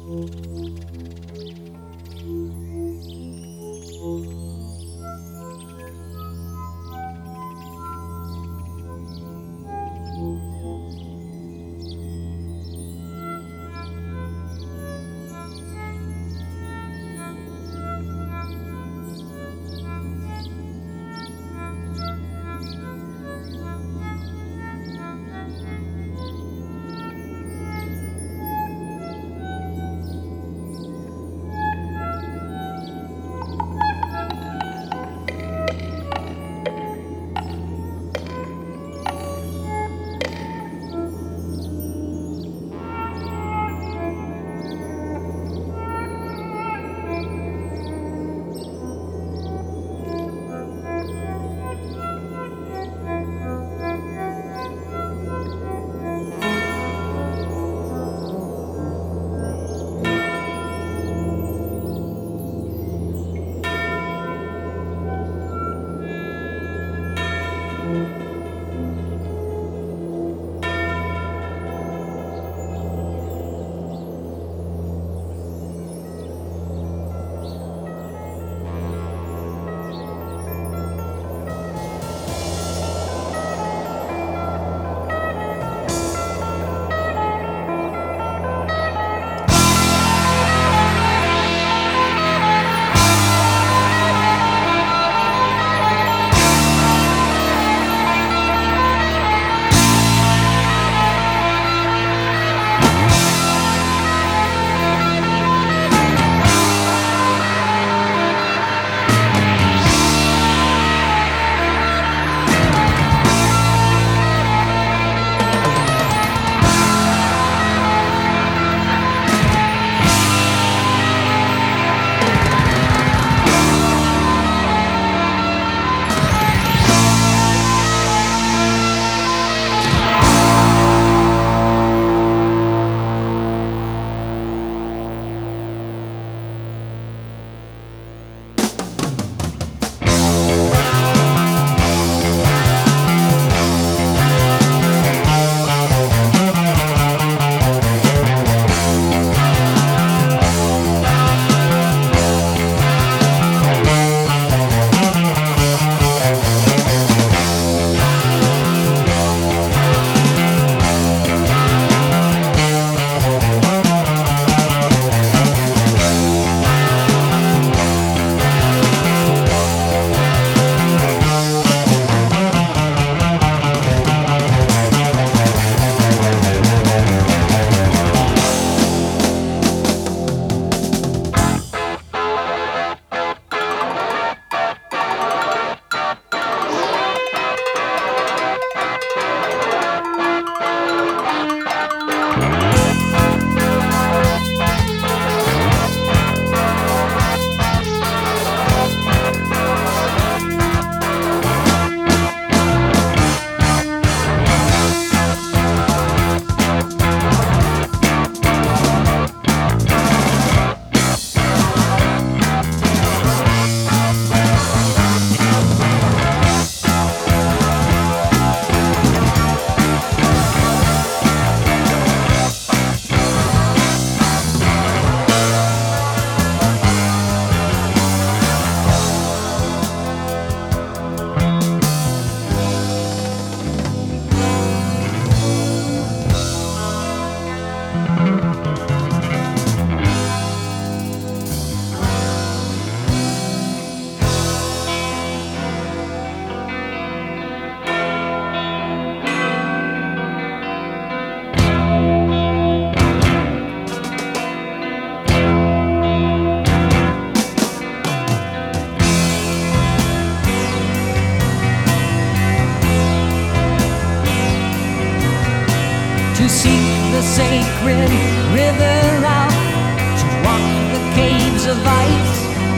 to seek the sacred river out, to walk the caves of ice,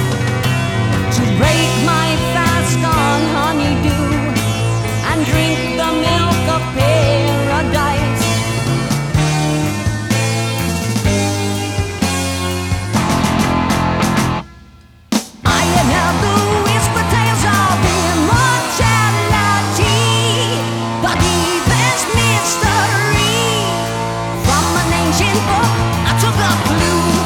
to break my fast on honeydew and drink the milk of paradise. I inhale the whisper tales of immortality, the deepest mystery. From an ancient book I took a clue.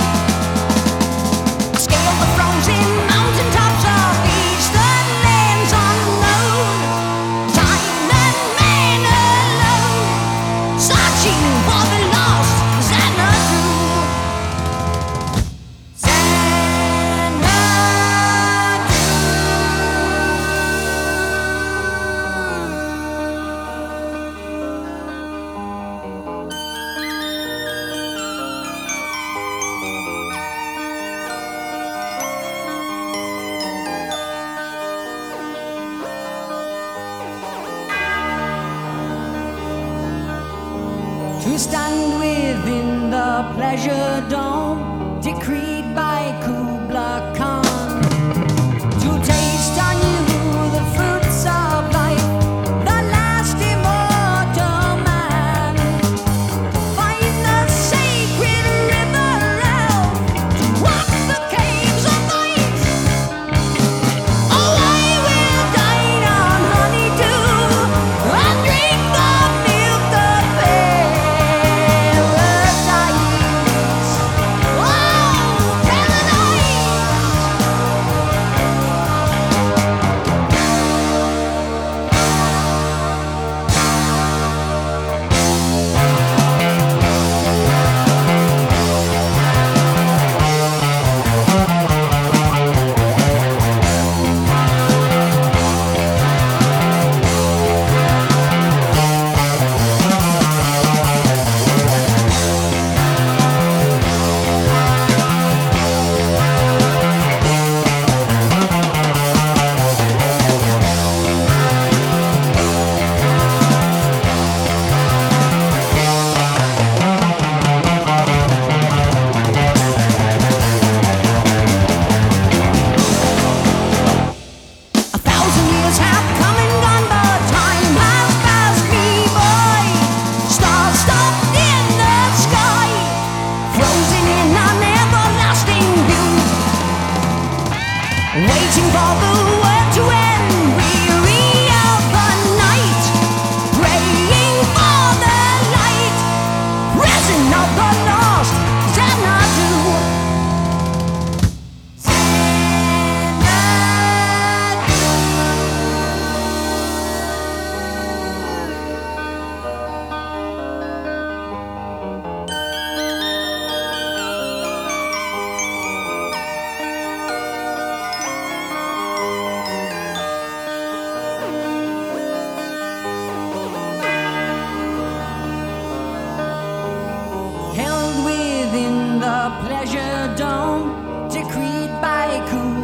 to stand within the pleasure dome decreed by Kubla Khan, to taste anew the fruits of life, the last immortal man, find the sacred river Elf, to walk the caves of ice. Oh, I will dine on honeydew and drink the milk of paradise. Oh, waiting for the world to end, weary of the night, praying for the light, present of the lost, Xanadu. Held within the pleasure dome decreed by Kubla